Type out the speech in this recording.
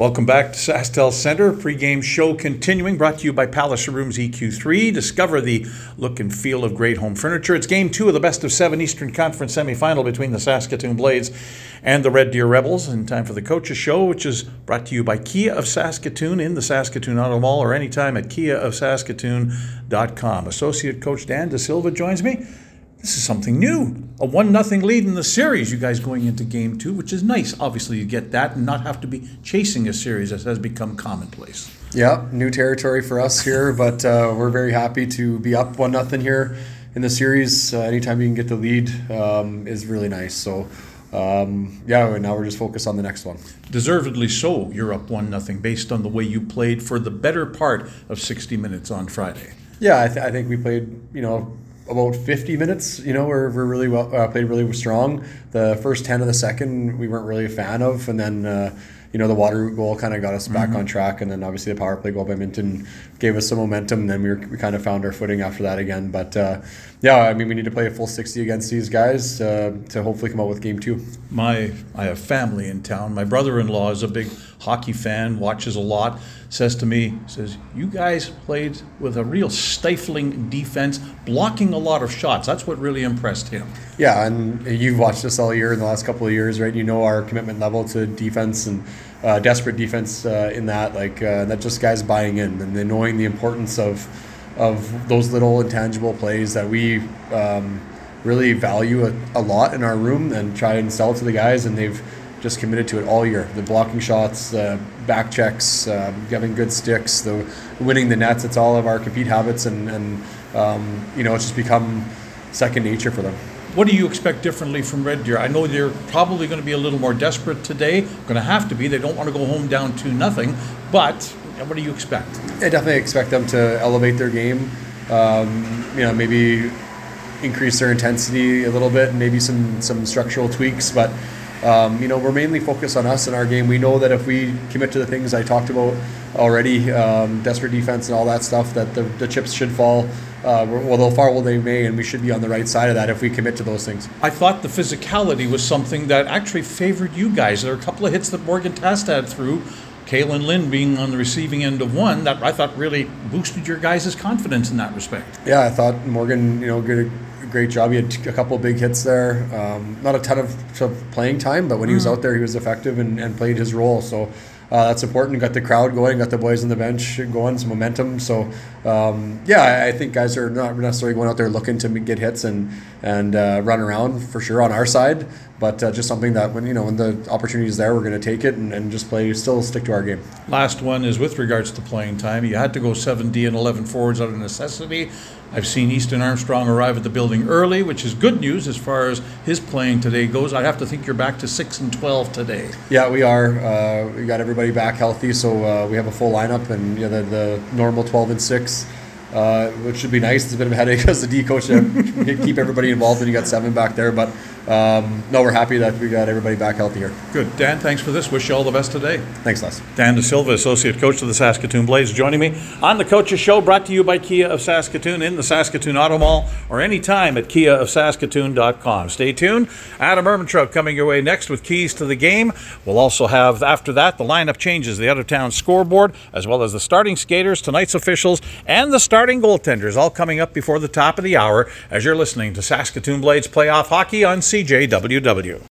Welcome back to SaskTel Center. Pre-game show continuing, brought to you by Palace Rooms EQ3. Discover the look and feel of great home furniture. It's Game 2 of the Best of 7 Eastern Conference semifinal between the Saskatoon Blades and the Red Deer Rebels. And time for the Coaches Show, which is brought to you by Kia of Saskatoon in the Saskatoon Auto Mall or anytime at kiaofsaskatoon.com. Associate Coach Dan De Silva joins me. This is something new. A 1-0 lead in the series. You guys going into Game 2, which is nice. Obviously, you get that and not have to be chasing a series as has become commonplace. Yeah, new territory for us here, but we're very happy to be up 1-0 here in the series. Anytime you can get the lead is really nice. So, now we're just focused on the next one. Deservedly so, you're up 1-0 based on the way you played for the better part of 60 minutes on Friday. Yeah, I think we played, about 50 minutes, we're really well, played really strong. The first 10 of the second, we weren't really a fan of. And then, the Waterroot goal kind of got us back on track. And then obviously the power play goal by Minton gave us some momentum. And then we kind of found our footing after that again. But we need to play a full 60 against these guys to hopefully come out with Game 2. I have family in town. My brother-in-law is a big hockey fan, watches a lot, says to me, you guys played with a real stifling defense, blocking a lot of shots. That's what really impressed him. Yeah, and you've watched us all year in the last couple of years, right? You know our commitment level to defense and desperate defense in that, that just guys buying in and then knowing the importance of those little intangible plays that we really value a lot in our room and try and sell to the guys, and they've just committed to it all year. The blocking shots, the back checks, getting good sticks, the winning the nets. It's all of our compete habits, and it's just become second nature for them. What do you expect differently from Red Deer? I know they're probably going to be a little more desperate today. Going to have to be. They don't want to go home down 2-0. But what do you expect? I definitely expect them to elevate their game. Maybe increase their intensity a little bit, and maybe some structural tweaks. But we're mainly focused on us and our game. We know that if we commit to the things I talked about already, desperate defense and all that stuff, that the chips should fall. They'll fall where they may, and we should be on the right side of that if we commit to those things. I thought the physicality was something that actually favored you guys. There are a couple of hits that Morgan Tastad threw, Kaylin Lynn being on the receiving end of one, that I thought really boosted your guys' confidence in that respect. Yeah, I thought Morgan, did a great job. He had a couple of big hits there. Not a ton of playing time, but when he was out there, he was effective and played his role. So that's important. Got the crowd going, got the boys on the bench going, some momentum. So I think guys are not necessarily going out there looking to get hits and run around for sure on our side, but just something that when the opportunity is there, we're going to take it and just still stick to our game. Last one is with regards to playing time. You had to go 7D and 11 forwards out of necessity. I've seen Easton Armstrong arrive at the building early, which is good news as far as his playing today goes. I have to think you're back to 6 and 12 today. Yeah, we are. We got everybody back healthy, so we have a full lineup, and the normal 12 and 6, which should be nice. It's a bit of a headache as the D coach to keep everybody involved, and you got 7 back there. But we're happy that we got everybody back healthy here. Good. Dan, thanks for this. Wish you all the best today. Thanks, Les. Dan De Silva, Associate Coach of the Saskatoon Blades, joining me on the Coaches Show, brought to you by Kia of Saskatoon in the Saskatoon Auto Mall or anytime at kiaofsaskatoon.com. Stay tuned. Adam Ermintrout coming your way next with keys to the game. We'll also have, after that, the lineup changes, the out-of-town scoreboard, as well as the starting skaters, tonight's officials, and the starting goaltenders, all coming up before the top of the hour as you're listening to Saskatoon Blades Playoff Hockey on CJWW.